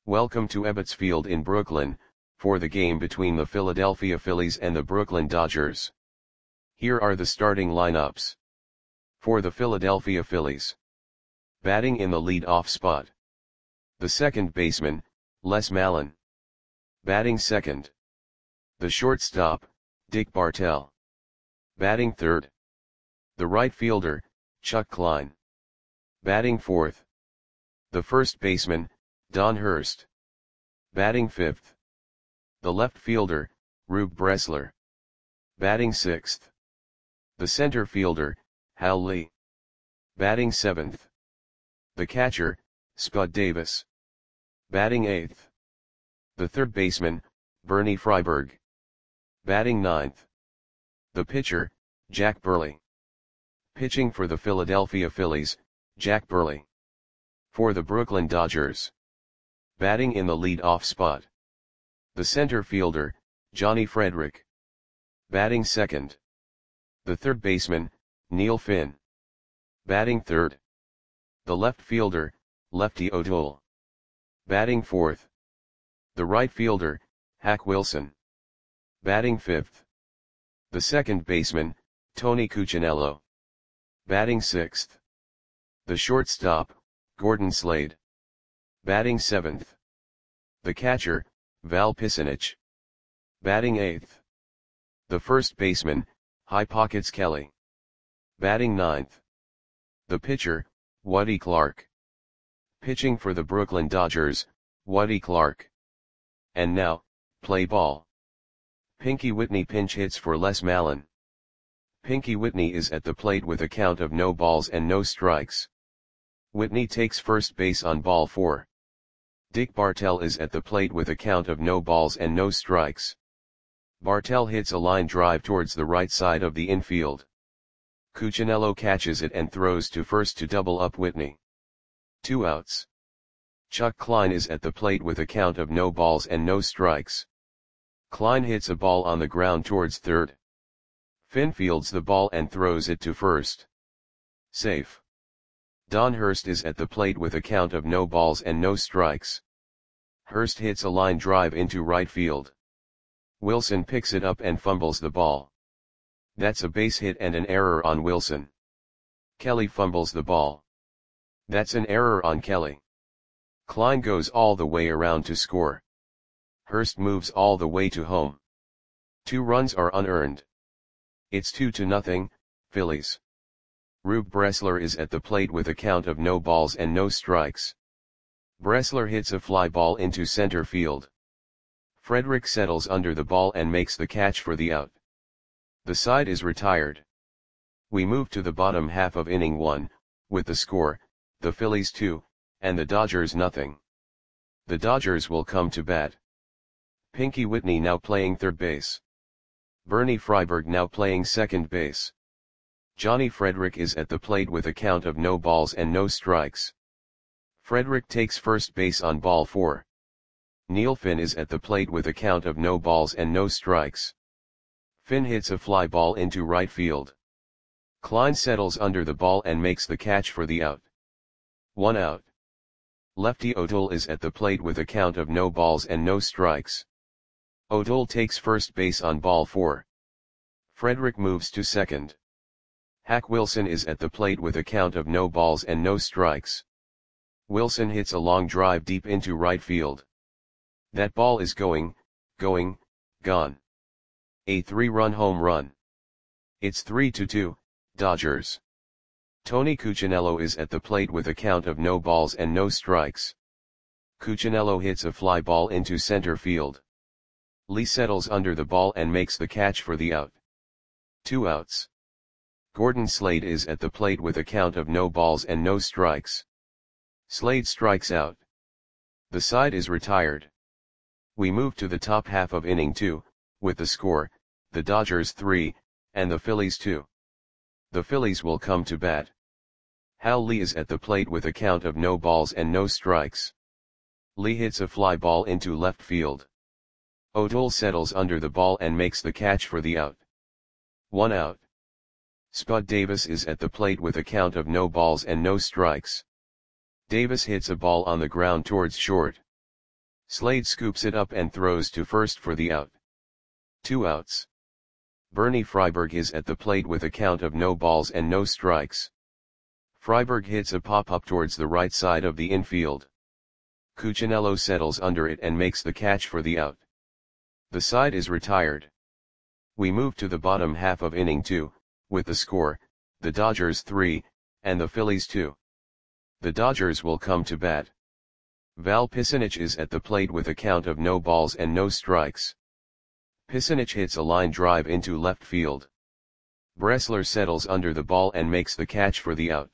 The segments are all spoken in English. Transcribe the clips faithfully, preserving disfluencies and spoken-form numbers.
Welcome to Ebbets Field in Brooklyn, for the game between the Philadelphia Phillies and the Brooklyn Dodgers. Here are the starting lineups. For the Philadelphia Phillies. Batting in the lead-off spot. The second baseman, Les Mallon. Batting second. The shortstop, Dick Bartell. Batting third. The right fielder, Chuck Klein. Batting fourth. The first baseman, Don Hurst. Batting fifth. The left fielder, Rube Bressler. Batting sixth. The center fielder, Hal Lee. Batting seventh. The catcher, Spud Davis. Batting eighth. The third baseman, Bernie Freiberg. Batting ninth. The pitcher, Jack Burley. Pitching for the Philadelphia Phillies, Jack Burley. For the Brooklyn Dodgers. Batting in the lead-off spot. The center fielder, Johnny Frederick. Batting second. The third baseman, Neil Finn. Batting third. The left fielder, Lefty O'Toole. Batting fourth. The right fielder, Hack Wilson. Batting fifth. The second baseman, Tony Cuccinello. Batting sixth. The shortstop, Gordon Slade. Batting seventh. The catcher, Val Pisanich. Batting eighth. The first baseman, High Pockets Kelly. Batting ninth. The pitcher, Woody Clark. Pitching for the Brooklyn Dodgers, Woody Clark. And now, play ball. Pinky Whitney pinch hits for Les Mallon. Pinky Whitney is at the plate with a count of no balls and no strikes. Whitney takes first base on ball four. Dick Bartell is at the plate with a count of no balls and no strikes. Bartell hits a line drive towards the right side of the infield. Cuccinello catches it and throws to first to double up Whitney. Two outs. Chuck Klein is at the plate with a count of no balls and no strikes. Klein hits a ball on the ground towards third. Finn fields the ball and throws it to first. Safe. Don Hurst is at the plate with a count of no balls and no strikes. Hurst hits a line drive into right field. Wilson picks it up and fumbles the ball. That's a base hit and an error on Wilson. Kelly fumbles the ball. That's an error on Kelly. Klein goes all the way around to score. Hurst moves all the way to home. Two runs are unearned. It's two to nothing, Phillies. Rube Bressler is at the plate with a count of no balls and no strikes. Bressler hits a fly ball into center field. Frederick settles under the ball and makes the catch for the out. The side is retired. We move to the bottom half of inning one, with the score, the Phillies two, and the Dodgers nothing. The Dodgers will come to bat. Pinky Whitney now playing third base. Bernie Freiberg now playing second base. Johnny Frederick is at the plate with a count of no balls and no strikes. Frederick takes first base on ball four. Neil Finn is at the plate with a count of no balls and no strikes. Finn hits a fly ball into right field. Klein settles under the ball and makes the catch for the out. One out. Lefty O'Toole is at the plate with a count of no balls and no strikes. O'Toole takes first base on ball four. Frederick moves to second. Hack Wilson is at the plate with a count of no balls and no strikes. Wilson hits a long drive deep into right field. That ball is going, going, gone. A three-run home run. It's three to two, Dodgers. Tony Cuccinello is at the plate with a count of no balls and no strikes. Cuccinello hits a fly ball into center field. Lee settles under the ball and makes the catch for the out. Two outs. Gordon Slade is at the plate with a count of no balls and no strikes. Slade strikes out. The side is retired. We move to the top half of inning two, with the score, the Dodgers three, and the Phillies two. The Phillies will come to bat. Hal Lee is at the plate with a count of no balls and no strikes. Lee hits a fly ball into left field. O'Toole settles under the ball and makes the catch for the out. One out. Spud Davis is at the plate with a count of no balls and no strikes. Davis hits a ball on the ground towards short. Slade scoops it up and throws to first for the out. Two outs. Bernie Freiberg is at the plate with a count of no balls and no strikes. Freiberg hits a pop-up towards the right side of the infield. Cuccinello settles under it and makes the catch for the out. The side is retired. We move to the bottom half of inning two, with the score, the Dodgers three, and the Phillies two. The Dodgers will come to bat. Val Pisanich is at the plate with a count of no balls and no strikes. Pisanich hits a line drive into left field. Bressler settles under the ball and makes the catch for the out.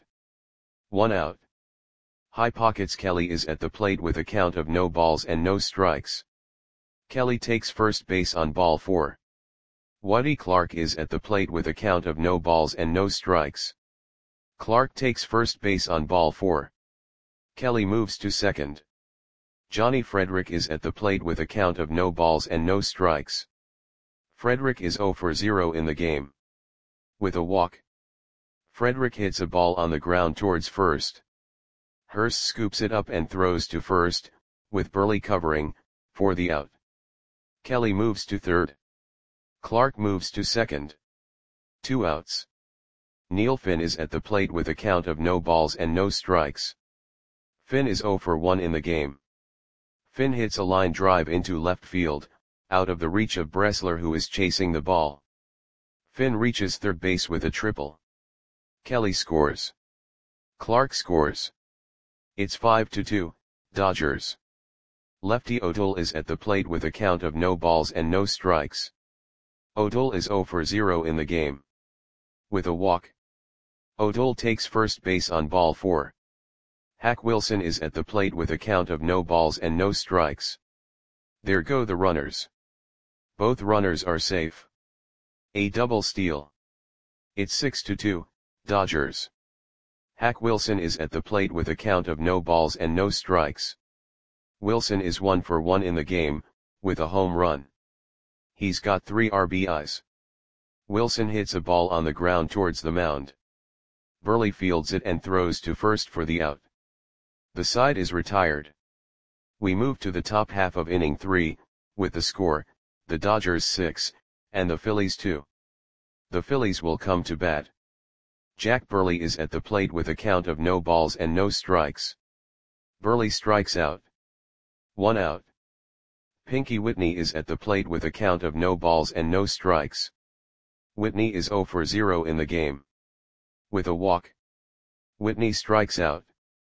One out. High Pockets Kelly is at the plate with a count of no balls and no strikes. Kelly takes first base on ball four. Whitey Clark is at the plate with a count of no balls and no strikes. Clark takes first base on ball four. Kelly moves to second. Johnny Frederick is at the plate with a count of no balls and no strikes. Frederick is zero for zero in the game. With a walk. Frederick hits a ball on the ground towards first. Hurst scoops it up and throws to first, with Burley covering, for the out. Kelly moves to third. Clark moves to second. Two outs. Neil Finn is at the plate with a count of no balls and no strikes. Finn is zero for one in the game. Finn hits a line drive into left field, out of the reach of Bressler who is chasing the ball. Finn reaches third base with a triple. Kelly scores. Clark scores. It's five to two, Dodgers. Lefty O'Toole is at the plate with a count of no balls and no strikes. O'Toole is zero for zero in the game. With a walk. O'Toole takes first base on ball four. Hack Wilson is at the plate with a count of no balls and no strikes. There go the runners. Both runners are safe. A double steal. It's six to two, Dodgers. Hack Wilson is at the plate with a count of no balls and no strikes. Wilson is one for one in the game, with a home run. He's got three R B Is. Wilson hits a ball on the ground towards the mound. Burley fields it and throws to first for the out. The side is retired. We move to the top half of inning three, with the score, the Dodgers six, and the Phillies two. The Phillies will come to bat. Jack Burley is at the plate with a count of no balls and no strikes. Burley strikes out. One out. Pinky Whitney is at the plate with a count of no balls and no strikes. Whitney is zero for zero in the game. With a walk. Whitney strikes out.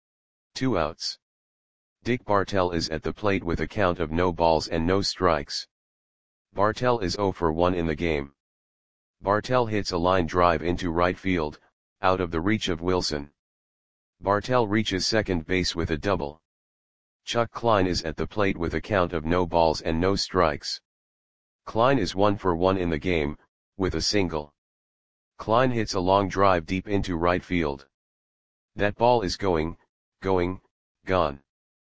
Two outs. Dick Bartell is at the plate with a count of no balls and no strikes. Bartell is zero for one in the game. Bartell hits a line drive into right field, out of the reach of Wilson. Bartell reaches second base with a double. Chuck Klein is at the plate with a count of no balls and no strikes. Klein is one for one in the game, with a single. Klein hits a long drive deep into right field. That ball is going, going, gone.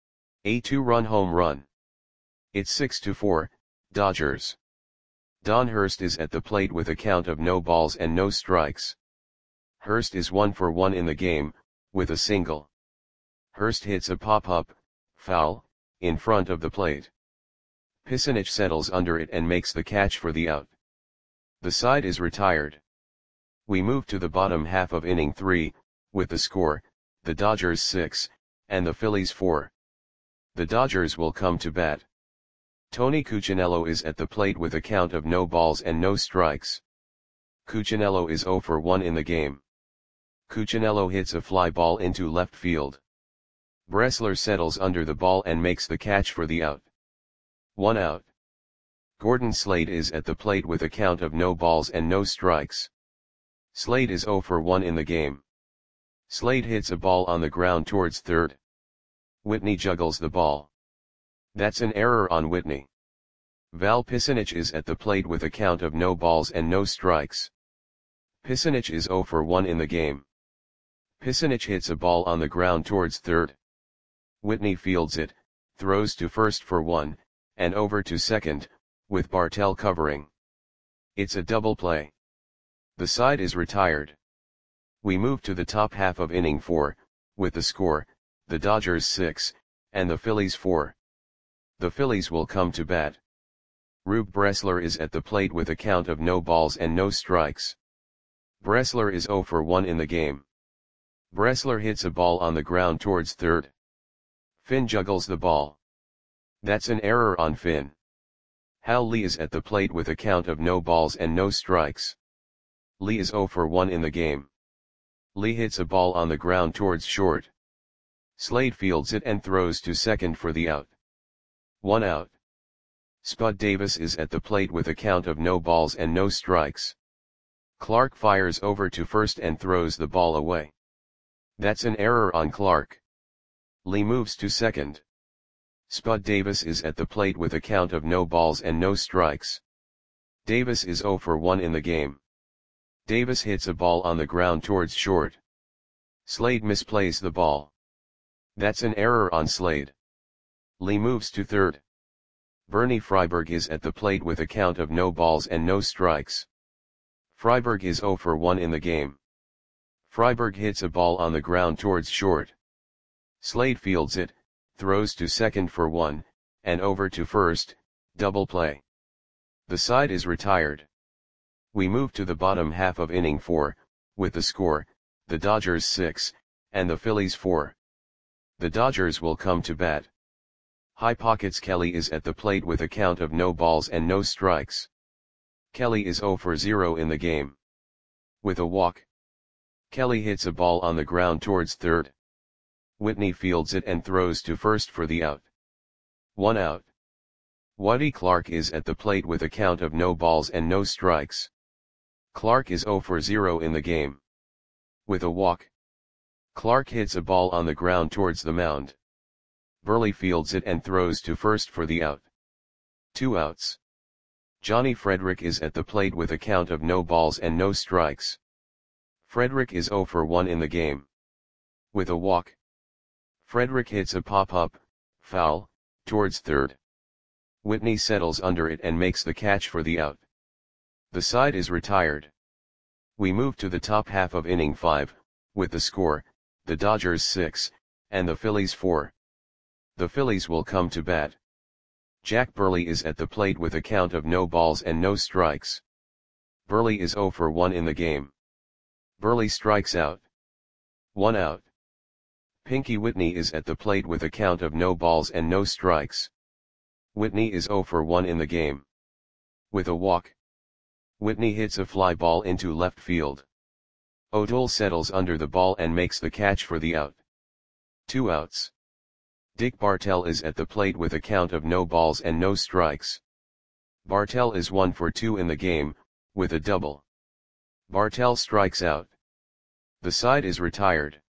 A two-run home run. It's six to four, Dodgers. Don Hurst is at the plate with a count of no balls and no strikes. Hurst is one for one in the game, with a single. Hurst hits a pop-up, foul, in front of the plate. Pisanich settles under it and makes the catch for the out. The side is retired. We move to the bottom half of inning three, with the score, the Dodgers six, and the Phillies four. The Dodgers will come to bat. Tony Cuccinello is at the plate with a count of no balls and no strikes. Cuccinello is zero for one in the game. Cuccinello hits a fly ball into left field. Bressler settles under the ball and makes the catch for the out. One out. Gordon Slade is at the plate with a count of no balls and no strikes. Slade is zero for one in the game. Slade hits a ball on the ground towards third. Whitney juggles the ball. That's an error on Whitney. Val Pisanich is at the plate with a count of no balls and no strikes. Pisanich is zero for one in the game. Pisanich hits a ball on the ground towards third. Whitney fields it, throws to first for one, and over to second, with Bartell covering. It's a double play. The side is retired. We move to the top half of inning four, with the score, the Dodgers six, and the Phillies four. The Phillies will come to bat. Rube Bressler is at the plate with a count of no balls and no strikes. Bressler is zero for one in the game. Bressler hits a ball on the ground towards third. Finn juggles the ball. That's an error on Finn. Hal Lee is at the plate with a count of no balls and no strikes. Lee is zero for one in the game. Lee hits a ball on the ground towards short. Slade fields it and throws to second for the out. One out. Spud Davis is at the plate with a count of no balls and no strikes. Clark fires over to first and throws the ball away. That's an error on Clark. Lee moves to second. Spud Davis is at the plate with a count of no balls and no strikes. Davis is zero for one in the game. Davis hits a ball on the ground towards short. Slade misplays the ball. That's an error on Slade. Lee moves to third. Bernie Freiberg is at the plate with a count of no balls and no strikes. Freiberg is zero for one in the game. Freiberg hits a ball on the ground towards short. Slade fields it, throws to second for one, and over to first, double play. The side is retired. We move to the bottom half of inning four, with the score, the Dodgers six, and the Phillies four. The Dodgers will come to bat. High Pockets Kelly is at the plate with a count of no balls and no strikes. Kelly is zero for zero in the game. With a walk. Kelly hits a ball on the ground towards third. Whitney fields it and throws to first for the out. One out. Waddy Clark is at the plate with a count of no balls and no strikes. Clark is zero for zero in the game. With a walk. Clark hits a ball on the ground towards the mound. Burley fields it and throws to first for the out. Two outs. Johnny Frederick is at the plate with a count of no balls and no strikes. Frederick is zero for one in the game. With a walk. Frederick hits a pop-up, foul, towards third. Whitney settles under it and makes the catch for the out. The side is retired. We move to the top half of inning five, with the score, the Dodgers six, and the Phillies four. The Phillies will come to bat. Jack Burley is at the plate with a count of no balls and no strikes. Burley is zero for one in the game. Burley strikes out. One out. Pinky Whitney is at the plate with a count of no balls and no strikes. Whitney is zero for one in the game. With a walk. Whitney hits a fly ball into left field. O'Toole settles under the ball and makes the catch for the out. Two outs. Dick Bartell is at the plate with a count of no balls and no strikes. Bartell is one for two in the game, with a double. Bartell strikes out. The side is retired.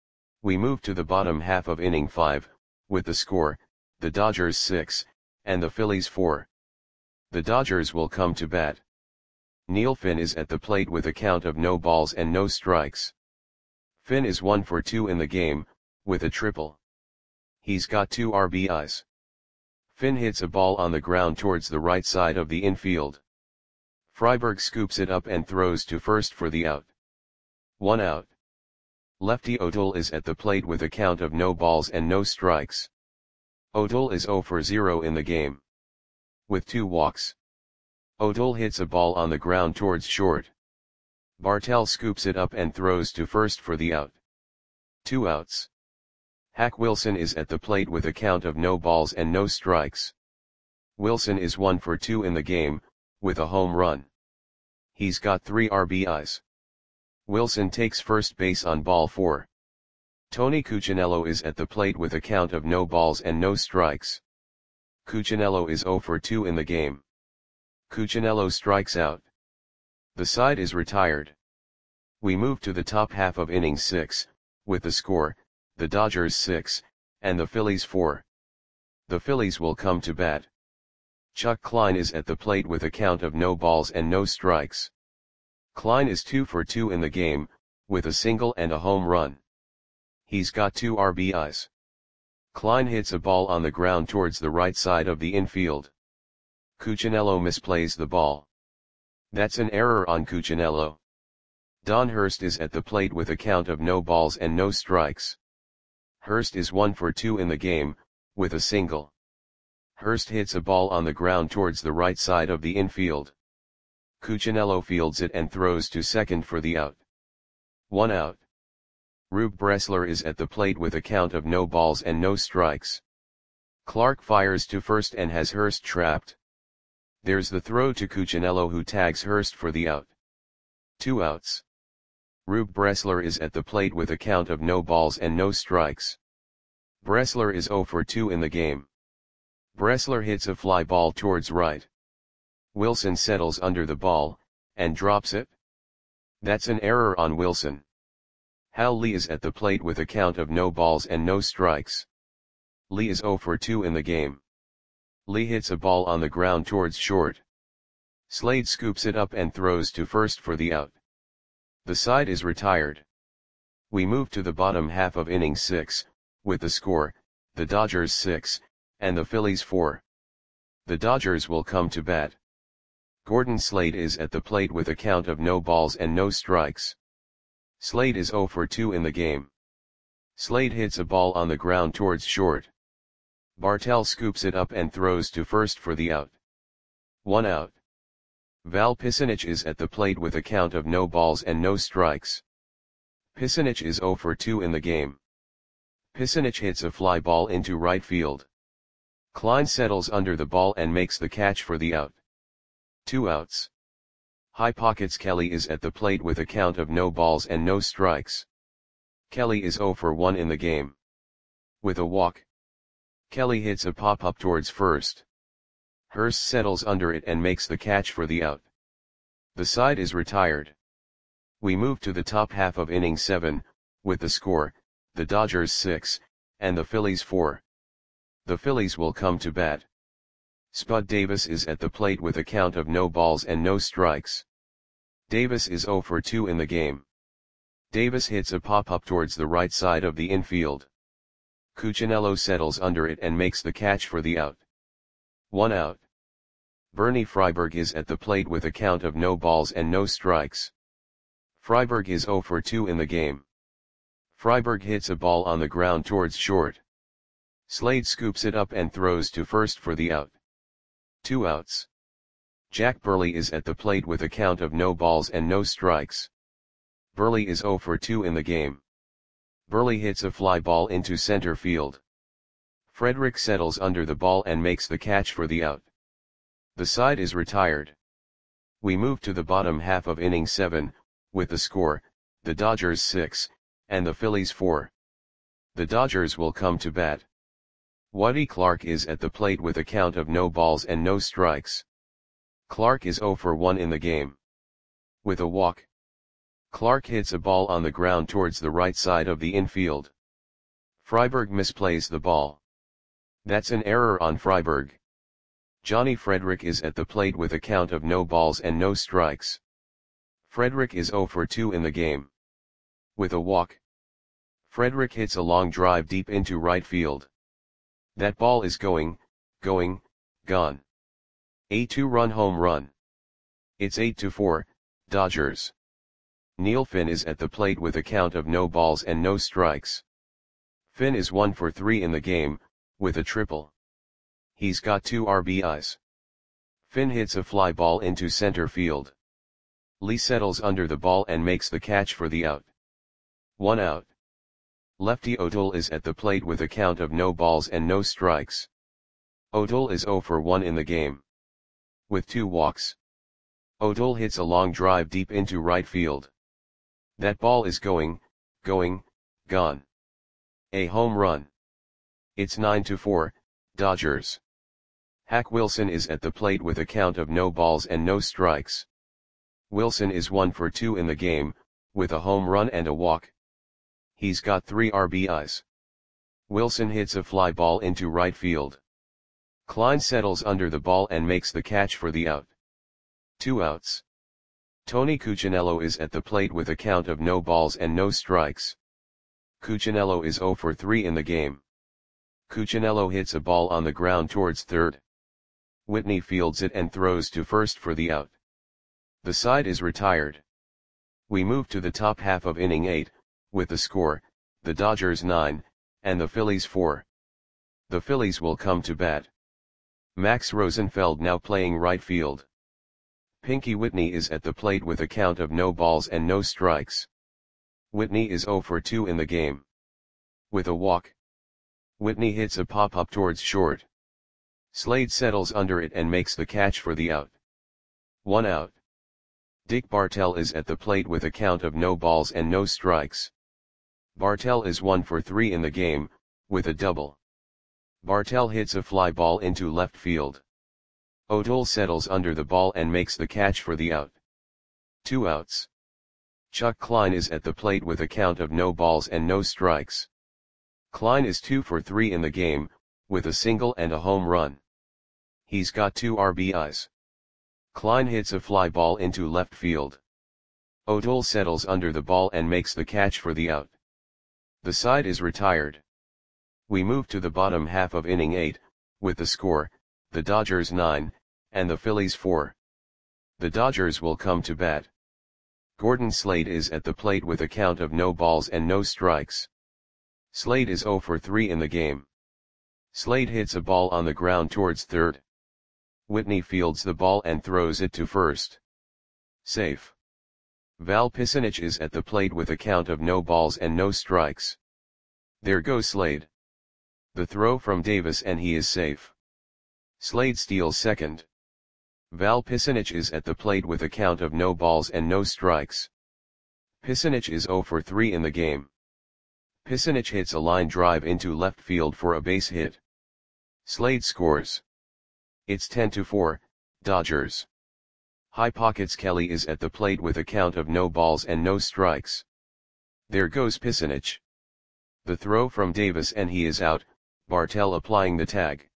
We move to the bottom half of inning five, with the score, the Dodgers six, and the Phillies four. The Dodgers will come to bat. Neil Finn is at the plate with a count of no balls and no strikes. Finn is one for two in the game, with a triple. He's got two R B Is. Finn hits a ball on the ground towards the right side of the infield. Freiberg scoops it up and throws to first for the out. One out. Lefty O'Toole is at the plate with a count of no balls and no strikes. O'Toole is zero for zero in the game. With two walks. O'Toole hits a ball on the ground towards short. Bartell scoops it up and throws to first for the out. Two outs. Hack Wilson is at the plate with a count of no balls and no strikes. Wilson is one for two in the game, with a home run. He's got three R B Is. Wilson takes first base on ball four. Tony Cuccinello is at the plate with a count of no balls and no strikes. Cuccinello is zero for two in the game. Cuccinello strikes out. The side is retired. We move to the top half of inning six, with the score, the Dodgers six, and the Phillies four. The Phillies will come to bat. Chuck Klein is at the plate with a count of no balls and no strikes. Klein is two for two in the game, with a single and a home run. He's got two R B Is. Klein hits a ball on the ground towards the right side of the infield. Cuccinello misplays the ball. That's an error on Cuccinello. Don Hurst is at the plate with a count of no balls and no strikes. Hurst is one for two in the game, with a single. Hurst hits a ball on the ground towards the right side of the infield. Cuccinello fields it and throws to second for the out. One out. Rube Bressler is at the plate with a count of no balls and no strikes. Clark fires to first and has Hurst trapped. There's the throw to Cuccinello, who tags Hurst for the out. Two outs. Rube Bressler is at the plate with a count of no balls and no strikes. Bressler is oh for two in the game. Bressler hits a fly ball towards right. Wilson settles under the ball, and drops it. That's an error on Wilson. Hal Lee is at the plate with a count of no balls and no strikes. Lee is oh for two in the game. Lee hits a ball on the ground towards short. Slade scoops it up and throws to first for the out. The side is retired. We move to the bottom half of inning six, with the score, the Dodgers six, and the Phillies four. The Dodgers will come to bat. Gordon Slade is at the plate with a count of no balls and no strikes. Slade is oh for two in the game. Slade hits a ball on the ground towards short. Bartell scoops it up and throws to first for the out. One out. Val Pisanich is at the plate with a count of no balls and no strikes. Pisanich is oh for two in the game. Pisanich hits a fly ball into right field. Klein settles under the ball and makes the catch for the out. Two outs. High Pockets Kelly is at the plate with a count of no balls and no strikes. Kelly is oh for one in the game. With a walk, Kelly hits a pop-up towards first. Hurst settles under it and makes the catch for the out. The side is retired. We move to the top half of inning seven, with the score, the Dodgers six, and the Phillies four. The Phillies will come to bat. Spud Davis is at the plate with a count of no balls and no strikes. Davis is oh for two in the game. Davis hits a pop-up towards the right side of the infield. Cuccinello settles under it and makes the catch for the out. One out. Bernie Freiberg is at the plate with a count of no balls and no strikes. Freiberg is oh for two in the game. Freiberg hits a ball on the ground towards short. Slade scoops it up and throws to first for the out. Two outs. Jack Burley is at the plate with a count of no balls and no strikes. Burley is oh for two in the game. Burley hits a fly ball into center field. Frederick settles under the ball and makes the catch for the out. The side is retired. We move to the bottom half of inning seven, with the score, the Dodgers six, and the Phillies four. The Dodgers will come to bat. Waddy Clark is at the plate with a count of no balls and no strikes. Clark is oh for one in the game. With a walk, Clark hits a ball on the ground towards the right side of the infield. Freiberg misplays the ball. That's an error on Freiberg. Johnny Frederick is at the plate with a count of no balls and no strikes. Frederick is oh for two in the game. With a walk, Frederick hits a long drive deep into right field. That ball is going, going, gone. A two-run home run. It's eight to four, Dodgers. Neil Finn is at the plate with a count of no balls and no strikes. Finn is one for three in the game, with a triple. He's got two R B Is. Finn hits a fly ball into center field. Lee settles under the ball and makes the catch for the out. One out. Lefty O'Toole is at the plate with a count of no balls and no strikes. O'Toole is oh for one in the game. With two walks, O'Toole hits a long drive deep into right field. That ball is going, going, gone. A home run. It's nine to four, Dodgers. Hack Wilson is at the plate with a count of no balls and no strikes. Wilson is one for two in the game, with a home run and a walk. He's got three R B Is. Wilson hits a fly ball into right field. Klein settles under the ball and makes the catch for the out. Two outs. Tony Cuccinello is at the plate with a count of no balls and no strikes. Cuccinello is oh for three in the game. Cuccinello hits a ball on the ground towards third. Whitney fields it and throws to first for the out. The side is retired. We move to the top half of inning eight, with the score, the Dodgers nine, and the Phillies four. The Phillies will come to bat. Max Rosenfeld now playing right field. Pinky Whitney is at the plate with a count of no balls and no strikes. Whitney is zero for two in the game. With a walk, Whitney hits a pop-up towards short. Slade settles under it and makes the catch for the out. One out. Dick Bartell is at the plate with a count of no balls and no strikes. Bartell is one for three in the game, with a double. Bartell hits a fly ball into left field. O'Toole settles under the ball and makes the catch for the out. Two outs. Chuck Klein is at the plate with a count of no balls and no strikes. Klein is two for three in the game, with a single and a home run. He's got two R B Is. Klein hits a fly ball into left field. O'Toole settles under the ball and makes the catch for the out. The side is retired. We move to the bottom half of inning eight, with the score, the Dodgers nine, and the Phillies four. The Dodgers will come to bat. Gordon Slade is at the plate with a count of no balls and no strikes. Slade is zero for three in the game. Slade hits a ball on the ground towards third. Whitney fields the ball and throws it to first. Safe. Val Pisanich is at the plate with a count of no balls and no strikes. There goes Slade. The throw from Davis and he is safe. Slade steals second. Val Pisanich is at the plate with a count of no balls and no strikes. Pisanich is zero for three in the game. Pisanich hits a line drive into left field for a base hit. Slade scores. It's ten to four, Dodgers. High Pockets Kelly is at the plate with a count of no balls and no strikes. There goes Pisanich. The throw from Davis and he is out, Bartell applying the tag.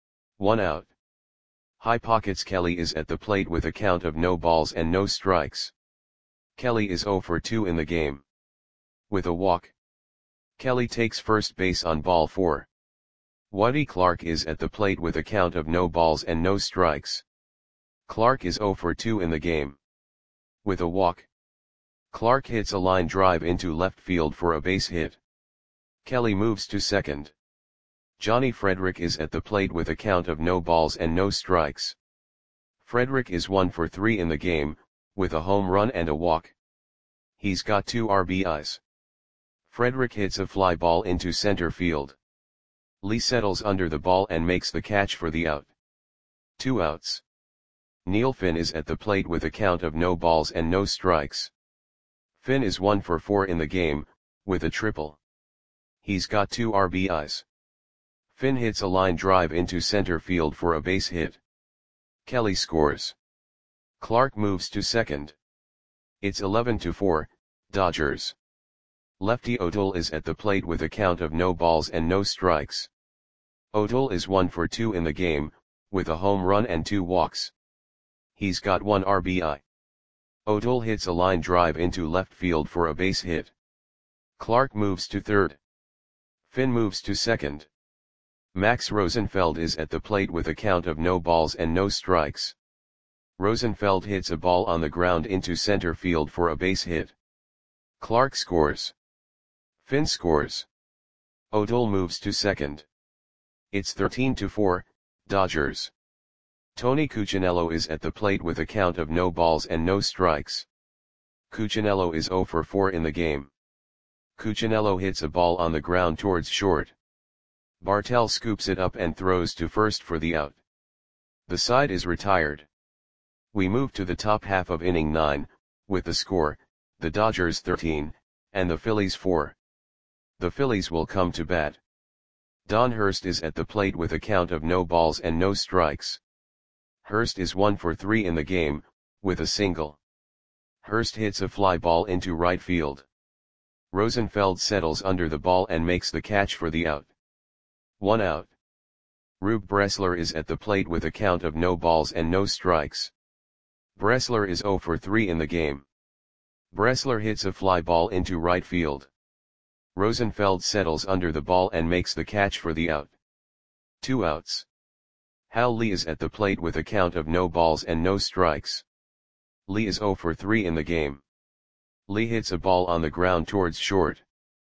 One out. High Pockets Kelly is at the plate with a count of no balls and no strikes. Kelly is zero for two in the game. With a walk, Kelly takes first base on ball four. Whitey Clark is at the plate with a count of no balls and no strikes. Clark is zero for two in the game. With a walk, Clark hits a line drive into left field for a base hit. Kelly moves to second. Johnny Frederick is at the plate with a count of no balls and no strikes. Frederick is one for three in the game, with a home run and a walk. He's got two R B Is. Frederick hits a fly ball into center field. Lee settles under the ball and makes the catch for the out. Two outs. Neil Finn is at the plate with a count of no balls and no strikes. Finn is one for four in the game, with a triple. He's got two R B Is. Finn hits a line drive into center field for a base hit. Kelly scores. Clark moves to second. It's eleven to four, Dodgers. Lefty O'Toole is at the plate with a count of no balls and no strikes. O'Toole is one for two in the game, with a home run and two walks. He's got one R B I. O'Toole hits a line drive into left field for a base hit. Clark moves to third. Finn moves to second. Max Rosenfeld is at the plate with a count of no balls and no strikes. Rosenfeld hits a ball on the ground into center field for a base hit. Clark scores. Finn scores. O'Toole moves to second. It's thirteen to four, Dodgers. Tony Cuccinello is at the plate with a count of no balls and no strikes. Cuccinello is zero for four in the game. Cuccinello hits a ball on the ground towards short. Bartell scoops it up and throws to first for the out. The side is retired. We move to the top half of inning nine, with the score, the Dodgers thirteen, and the Phillies four. The Phillies will come to bat. Don Hurst is at the plate with a count of no balls and no strikes. Hurst is one for three in the game, with a single. Hurst hits a fly ball into right field. Rosenfeld settles under the ball and makes the catch for the out. One out. Rube Bressler is at the plate with a count of no balls and no strikes. Bressler is zero for three in the game. Bressler hits a fly ball into right field. Rosenfeld settles under the ball and makes the catch for the out. Two outs. Hal Lee is at the plate with a count of no balls and no strikes. Lee is zero for three in the game. Lee hits a ball on the ground towards short.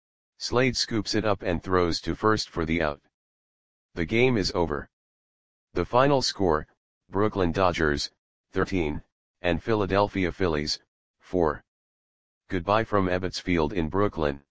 Slade scoops it up and throws to first for the out. The game is over. The final score, Brooklyn Dodgers, thirteen, and Philadelphia Phillies, four. Goodbye from Ebbets Field in Brooklyn.